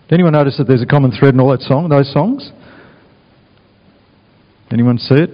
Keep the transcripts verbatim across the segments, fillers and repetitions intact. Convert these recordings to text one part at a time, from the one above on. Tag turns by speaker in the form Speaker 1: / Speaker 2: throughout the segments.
Speaker 1: Did anyone notice that there's a common thread in all that song, those songs? Anyone see it?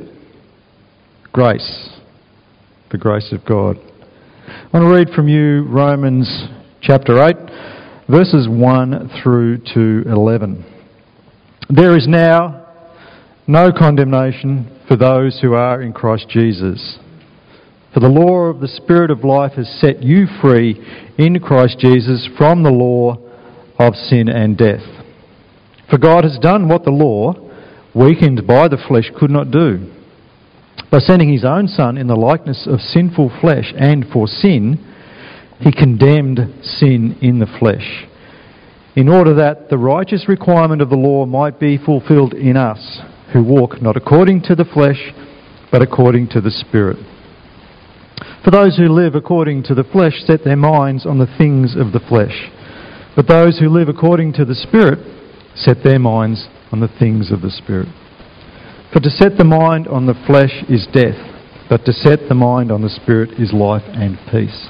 Speaker 1: Grace. The grace of God. I want to read from you Romans chapter eight, verses one through to eleven. There is now no condemnation for those who are in Christ Jesus. For the law of the Spirit of life has set you free in Christ Jesus from the law of sin and death. For God has done what the law, weakened by the flesh, could not do. By sending his own Son in the likeness of sinful flesh, and for sin, he condemned sin in the flesh, in order that the righteous requirement of the law might be fulfilled in us, who walk not according to the flesh, but according to the Spirit. For those who live according to the flesh set their minds on the things of the flesh, but those who live according to the Spirit set their minds on the things of the Spirit. For to set the mind on the flesh is death, but to set the mind on the Spirit is life and peace.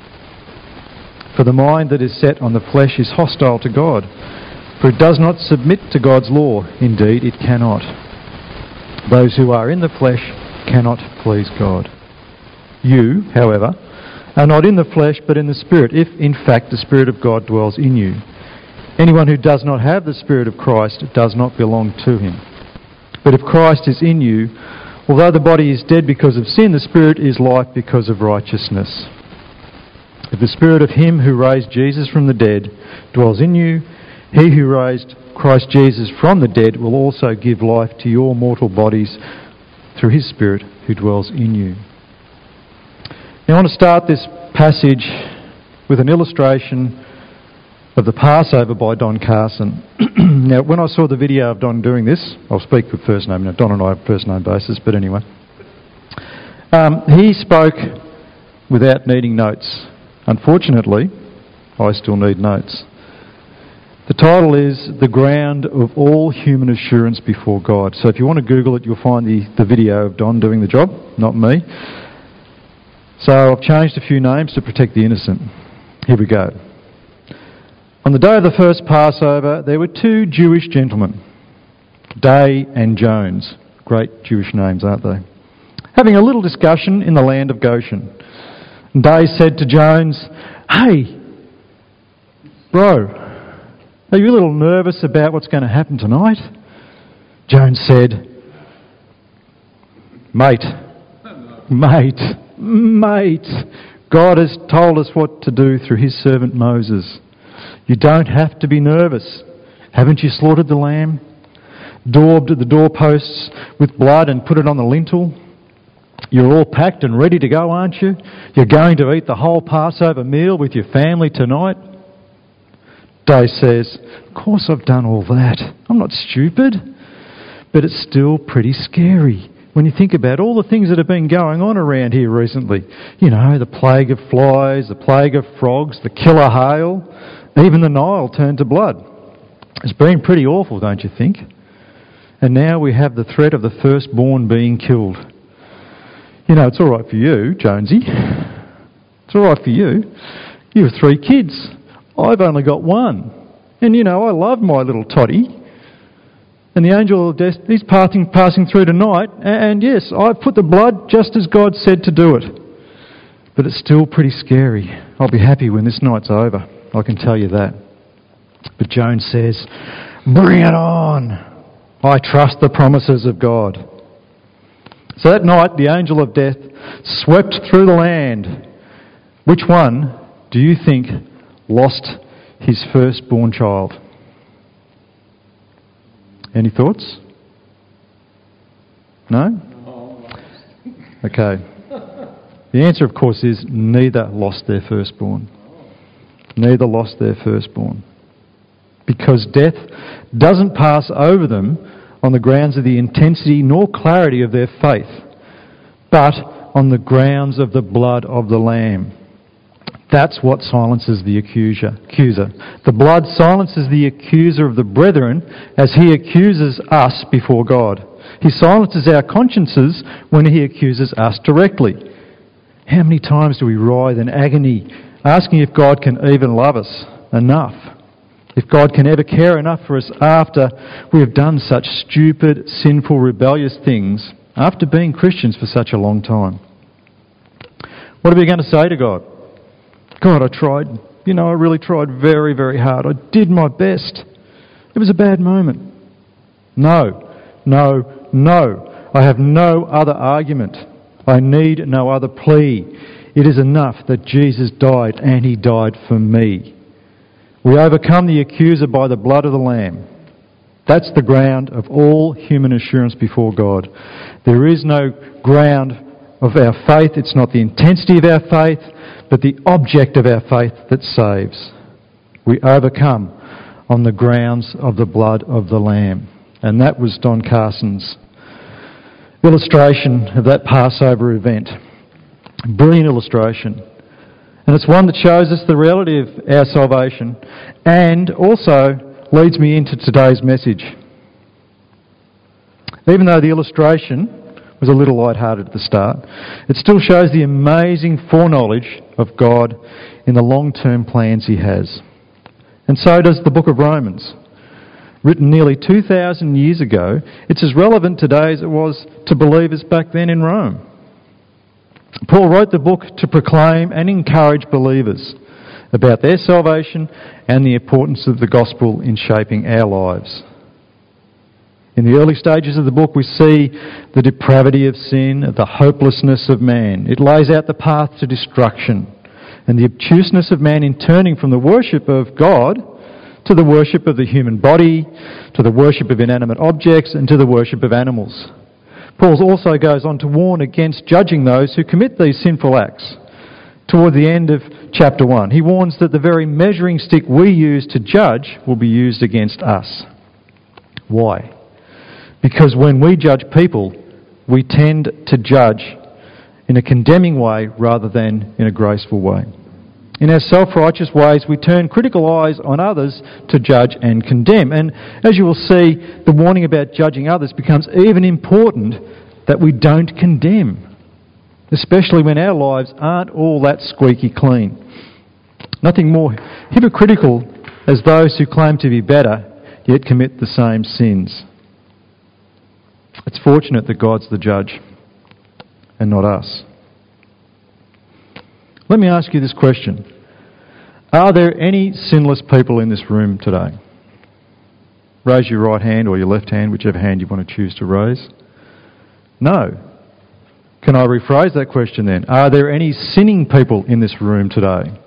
Speaker 1: For the mind that is set on the flesh is hostile to God, for it does not submit to God's law. Indeed, it cannot. Those who are in the flesh cannot please God. You, however, are not in the flesh, but in the Spirit, if in fact the Spirit of God dwells in you. Anyone who does not have the Spirit of Christ does not belong to him. But if Christ is in you, although the body is dead because of sin, the Spirit is life because of righteousness. If the Spirit of him who raised Jesus from the dead dwells in you, he who raised Christ Jesus from the dead will also give life to your mortal bodies through his Spirit who dwells in you. Now I want to start this passage with an illustration of the Passover by Don Carson. Now, when I saw the video of Don doing this, I'll speak with first name. Now, Don and I have first name basis, but anyway. Um, he spoke without needing notes. Unfortunately, I still need notes. The title is The Ground of All Human Assurance Before God. So if you want to Google it, you'll find the, the video of Don doing the job, not me. So I've changed a few names to protect the innocent. Here we go. On the day of the first Passover, there were two Jewish gentlemen, Day and Jones. Great Jewish names, aren't they? Having a little discussion in the land of Goshen. Day said to Jones, "Hey, bro, are you a little nervous about what's going to happen tonight?" Jones said, Mate, mate, mate, God has told us what to do through his servant Moses. You don't have to be nervous. Haven't you slaughtered the lamb, daubed the doorposts with blood and put it on the lintel? You're all packed and ready to go, aren't you? You're going to eat the whole Passover meal with your family tonight? Day says, "Of course I've done all that. I'm not stupid." But it's still pretty scary when you think about all the things that have been going on around here recently. You know, the plague of flies, the plague of frogs, the killer hail, even the Nile turned to blood. It's been pretty awful, don't you think? And now we have the threat of the firstborn being killed. You know, it's all right for you, Jonesy. It's all right for you. You have three kids. I've only got one. And, you know, I love my little toddy. And the angel of death, he's passing, passing through tonight. And, yes, I've put the blood just as God said to do it. But it's still pretty scary. I'll be happy when this night's over. I can tell you that. But Jones says, "Bring it on. I trust the promises of God." So that night, the angel of death swept through the land. Which one do you think lost his firstborn child? Any thoughts? No? Okay. The answer, of course, is neither lost their firstborn. Neither lost their firstborn. Because death doesn't pass over them on the grounds of the intensity nor clarity of their faith, but on the grounds of the blood of the Lamb. That's what silences the accuser. accuser. The blood silences the accuser of the brethren as he accuses us before God. He silences our consciences when he accuses us directly. How many times do we writhe in agony, asking if God can even love us enough? If God can ever care enough for us after we have done such stupid, sinful, rebellious things, after being Christians for such a long time. What are we going to say to God? God, I tried. You know, I really tried very, very hard. I did my best. It was a bad moment. No, no, no. I have no other argument. I need no other plea. It is enough that Jesus died, and he died for me. We overcome the accuser by the blood of the Lamb. That's the ground of all human assurance before God. There is no ground of our faith. It's not the intensity of our faith, but the object of our faith that saves. We overcome on the grounds of the blood of the Lamb. And that was Don Carson's illustration of that Passover event. Brilliant illustration. And it's one that shows us the reality of our salvation and also leads me into today's message. Even though the illustration was a little light-hearted at the start, it still shows the amazing foreknowledge of God in the long-term plans he has. And so does the book of Romans. Written nearly two thousand years ago, it's as relevant today as it was to believers back then in Rome. Paul wrote the book to proclaim and encourage believers about their salvation and the importance of the gospel in shaping our lives. In the early stages of the book, we see the depravity of sin, the hopelessness of man. It lays out the path to destruction and the obtuseness of man in turning from the worship of God to the worship of the human body, to the worship of inanimate objects, and to the worship of animals. Paul also goes on to warn against judging those who commit these sinful acts. Toward the end of chapter one, he warns that the very measuring stick we use to judge will be used against us. Why? Because when we judge people, we tend to judge in a condemning way rather than in a graceful way. In our self-righteous ways, we turn critical eyes on others to judge and condemn. And as you will see, the warning about judging others becomes even important that we don't condemn, especially when our lives aren't all that squeaky clean. Nothing more hypocritical as those who claim to be better yet commit the same sins. It's fortunate that God's the judge and not us. Let me ask you this question. Are there any sinless people in this room today? Raise your right hand or your left hand, whichever hand you want to choose to raise. No. Can I rephrase that question then? Are there any sinning people in this room today?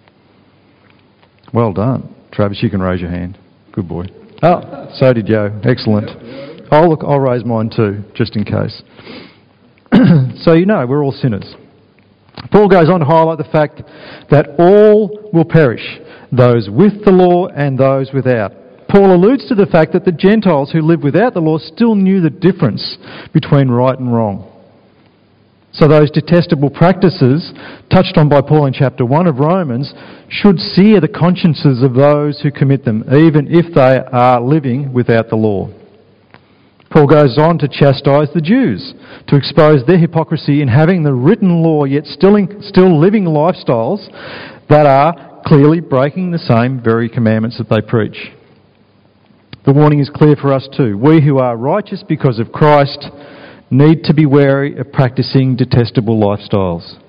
Speaker 1: Well done. Travis, you can raise your hand. Good boy. Oh, so did Joe. Excellent. I'll, look, I'll raise mine too, just in case. So you know, we're all sinners. Paul goes on to highlight the fact that all will perish, those with the law and those without. Paul alludes to the fact that the Gentiles who lived without the law still knew the difference between right and wrong. So those detestable practices touched on by Paul in chapter one of Romans should sear the consciences of those who commit them, even if they are living without the law. Paul goes on to chastise the Jews, to expose their hypocrisy in having the written law yet still, in, still living lifestyles that are clearly breaking the same very commandments that they preach. The warning is clear for us too. We who are righteous because of Christ need to be wary of practising detestable lifestyles.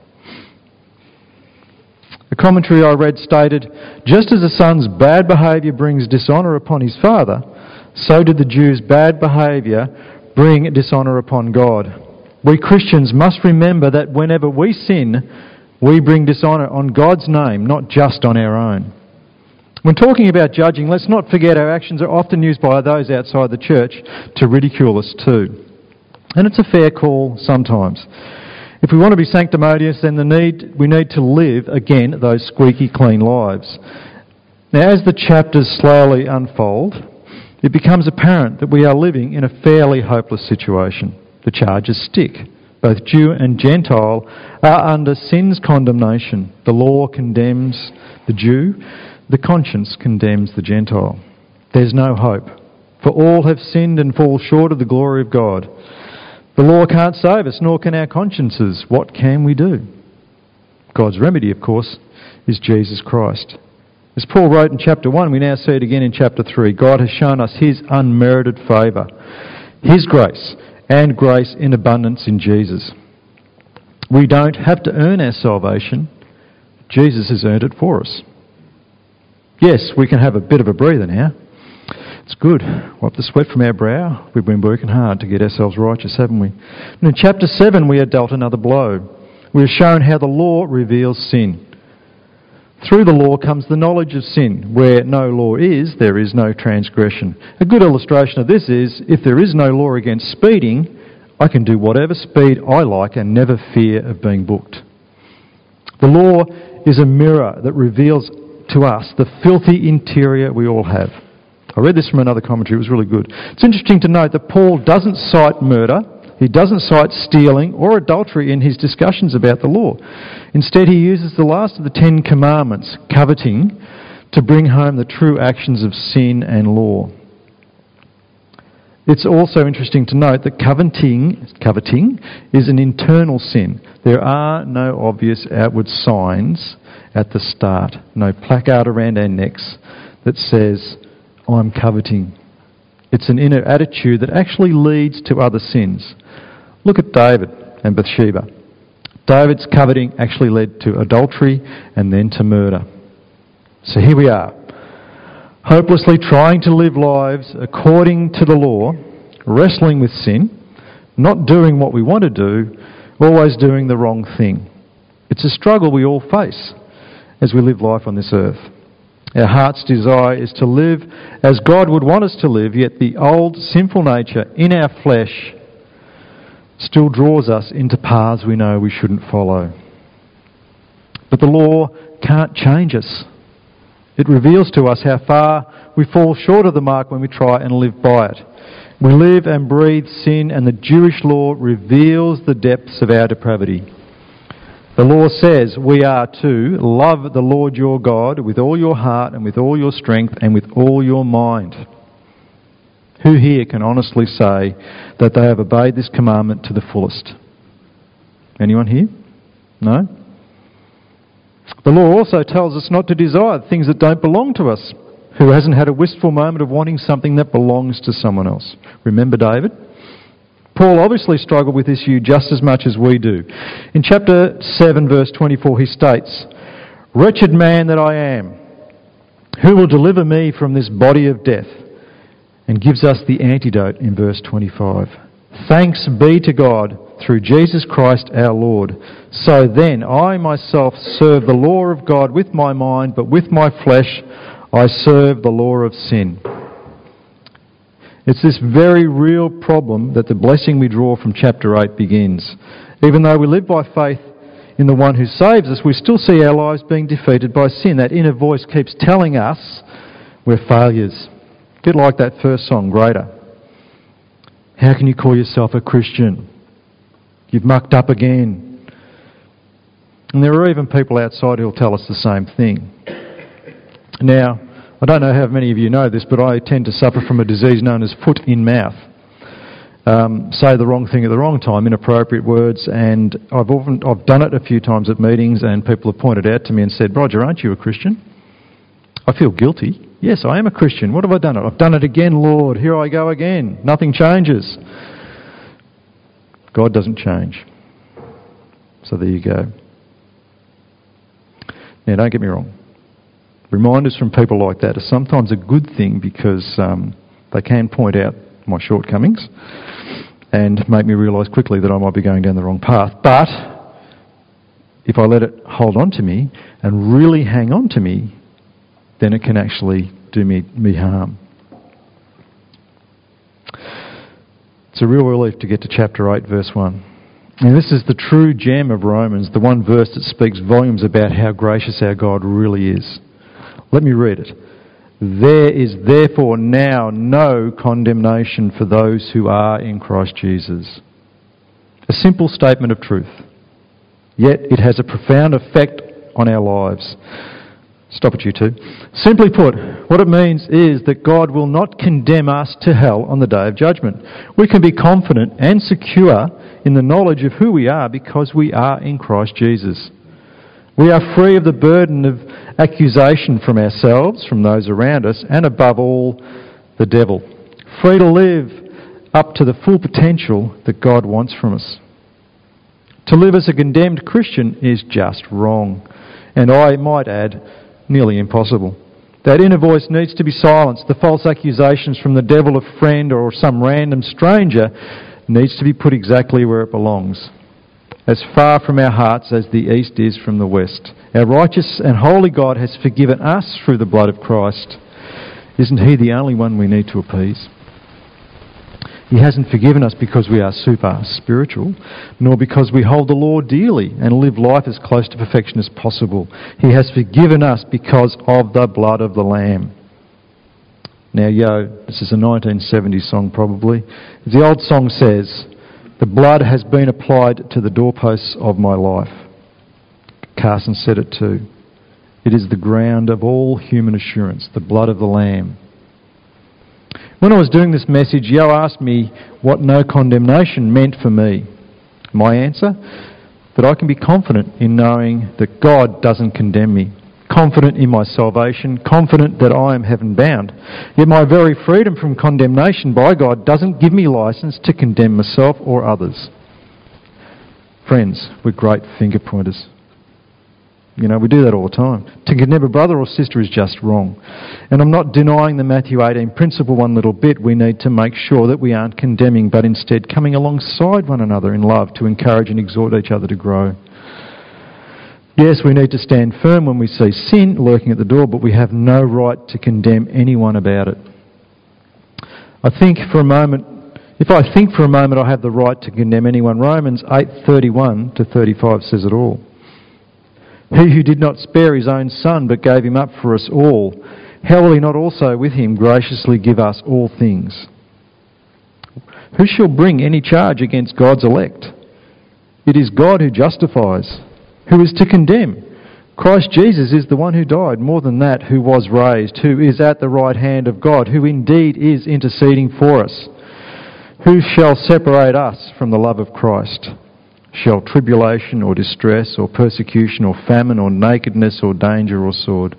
Speaker 1: A commentary I read stated, just as a son's bad behaviour brings dishonour upon his father, so did the Jews' bad behaviour bring dishonour upon God. We Christians must remember that whenever we sin, we bring dishonour on God's name, not just on our own. When talking about judging, let's not forget our actions are often used by those outside the church to ridicule us too. And it's a fair call sometimes. If we want to be sanctimonious, then the need, we need to live, again, those squeaky clean lives. Now, as the chapters slowly unfold, it becomes apparent that we are living in a fairly hopeless situation. The charges stick. Both Jew and Gentile are under sin's condemnation. The law condemns the Jew. The conscience condemns the Gentile. There's no hope. For all have sinned and fall short of the glory of God. The law can't save us, nor can our consciences. What can we do? God's remedy, of course, is Jesus Christ. As Paul wrote in chapter one, we now see it again in chapter three. God has shown us his unmerited favour, his grace, and grace in abundance in Jesus. We don't have to earn our salvation. Jesus has earned it for us. Yes, we can have a bit of a breather now. It's good. Wipe the sweat from our brow. We've been working hard to get ourselves righteous, haven't we? And in chapter seven, we are dealt another blow. We are shown how the law reveals sin. Through the law comes the knowledge of sin. Where no law is, there is no transgression. A good illustration of this is, if there is no law against speeding, I can do whatever speed I like and never fear of being booked. The law is a mirror that reveals to us the filthy interior we all have. I read this from another commentary, it was really good. It's interesting to note that Paul doesn't cite murder, he doesn't cite stealing or adultery in his discussions about the law. Instead, he uses the last of the Ten Commandments, coveting, to bring home the true actions of sin and law. It's also interesting to note that coveting, coveting is an internal sin. There are no obvious outward signs at the start, no placard around our necks that says, I'm coveting. It's an inner attitude that actually leads to other sins. Look at David and Bathsheba. David's coveting actually led to adultery and then to murder. So here we are, hopelessly trying to live lives according to the law, wrestling with sin, not doing what we want to do, always doing the wrong thing. It's a struggle we all face as we live life on this earth. Our heart's desire is to live as God would want us to live, yet the old sinful nature in our flesh still draws us into paths we know we shouldn't follow. But the law can't change us. It reveals to us how far we fall short of the mark when we try and live by it. We live and breathe sin, and the Jewish law reveals the depths of our depravity. The law says we are to love the Lord your God with all your heart and with all your strength and with all your mind. Who here can honestly say that they have obeyed this commandment to the fullest? Anyone here? No? The law also tells us not to desire things that don't belong to us. Who hasn't had a wistful moment of wanting something that belongs to someone else? Remember David? Paul obviously struggled with this issue just as much as we do. In chapter seven, verse twenty-four, he states, "Wretched man that I am, who will deliver me from this body of death?" And gives us the antidote in verse twenty-five. "Thanks be to God through Jesus Christ our Lord. So then I myself serve the law of God with my mind, but with my flesh I serve the law of sin." It's this very real problem that the blessing we draw from chapter eight begins. Even though we live by faith in the one who saves us, we still see our lives being defeated by sin. That inner voice keeps telling us we're failures. A bit like that first song, Greater. How can you call yourself a Christian? You've mucked up again. And there are even people outside who'll tell us the same thing. Now, I don't know how many of you know this, but I tend to suffer from a disease known as foot in mouth. Um, say the wrong thing at the wrong time, inappropriate words, and I've often I've done it a few times at meetings, and people have pointed out to me and said, "Roger, aren't you a Christian?" I feel guilty. Yes, I am a Christian. What have I done? I've done it again, Lord. Here I go again. Nothing changes. God doesn't change. So there you go. Now, don't get me wrong. Reminders from people like that are sometimes a good thing because um, they can point out my shortcomings and make me realise quickly that I might be going down the wrong path. But if I let it hold on to me and really hang on to me, then it can actually do me, me harm. It's a real relief to get to chapter eight, verse one. And this is the true gem of Romans, the one verse that speaks volumes about how gracious our God really is. Let me read it. "There is therefore now no condemnation for those who are in Christ Jesus." A simple statement of truth. Yet it has a profound effect on our lives. Stop it, you two. Simply put, what it means is that God will not condemn us to hell on the day of judgment. We can be confident and secure in the knowledge of who we are because we are in Christ Jesus. We are free of the burden of accusation from ourselves, from those around us, and above all, the devil. Free to live up to the full potential that God wants from us. To live as a condemned Christian is just wrong, and I might add, nearly impossible. That inner voice needs to be silenced. The false accusations from the devil, a friend, or some random stranger needs to be put exactly where it belongs, as far from our hearts as the east is from the west. Our righteous and holy God has forgiven us through the blood of Christ. Isn't He the only one we need to appease? He hasn't forgiven us because we are super spiritual, nor because we hold the law dearly and live life as close to perfection as possible. He has forgiven us because of the blood of the Lamb. Now, yo, this is a nineteen seventies song probably. The old song says, "The blood has been applied to the doorposts of my life." Carson said it too. It is the ground of all human assurance, the blood of the Lamb. When I was doing this message, Yo asked me what no condemnation meant for me. My answer? That I can be confident in knowing that God doesn't condemn me. Confident in my salvation, confident that I am heaven bound. Yet my very freedom from condemnation by God doesn't give me license to condemn myself or others. Friends, we're great finger pointers. You know, we do that all the time. To condemn a brother or sister is just wrong. And I'm not denying the Matthew eighteen principle one little bit. We need to make sure that we aren't condemning, but instead coming alongside one another in love to encourage and exhort each other to grow. Yes, we need to stand firm when we see sin lurking at the door, but we have no right to condemn anyone about it. I think for a moment, if I think for a moment I have the right to condemn anyone, Romans eight thirty-one to thirty-five says it all. He who did not spare his own son, but gave him up for us all, how will he not also with him graciously give us all things? Who shall bring any charge against God's elect? It is God who justifies. Who is to condemn? Christ Jesus is the one who died, more than that, who was raised, who is at the right hand of God, who indeed is interceding for us. Who shall separate us from the love of Christ? Shall tribulation or distress or persecution or famine or nakedness or danger or sword?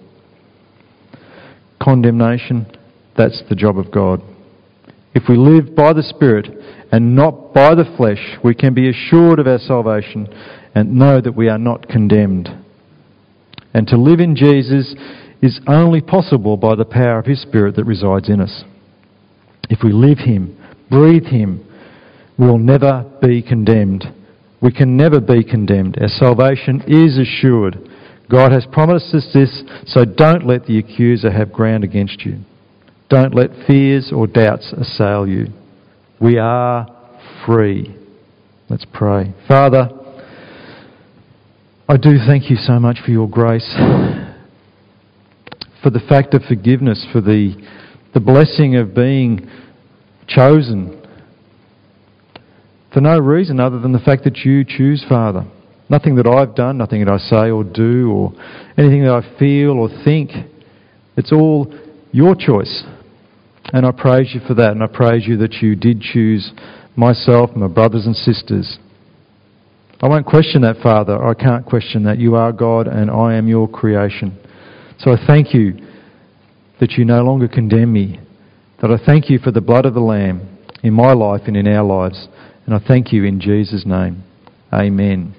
Speaker 1: Condemnation, that's the job of God. If we live by the Spirit and not by the flesh, we can be assured of our salvation and know that we are not condemned. And to live in Jesus is only possible by the power of His Spirit that resides in us. If we live Him, breathe Him, we'll never be condemned. We can never be condemned. Our salvation is assured. God has promised us this, so don't let the accuser have ground against you. Don't let fears or doubts assail you. We are free. Let's pray. Father, I do thank you so much for your grace, for the fact of forgiveness, for the, the blessing of being chosen, for no reason other than the fact that you choose, Father. Nothing that I've done, nothing that I say or do, or anything that I feel or think. It's all your choice. And I praise you for that, and I praise you that you did choose myself, my brothers and sisters. I won't question that, Father. I can't question that. You are God and I am your creation. So I thank you that you no longer condemn me, that I thank you for the blood of the Lamb in my life and in our lives. And I thank you in Jesus' name. Amen.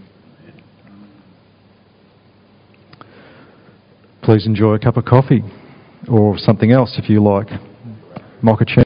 Speaker 1: Please enjoy a cup of coffee or something else if you like. Mochaccino.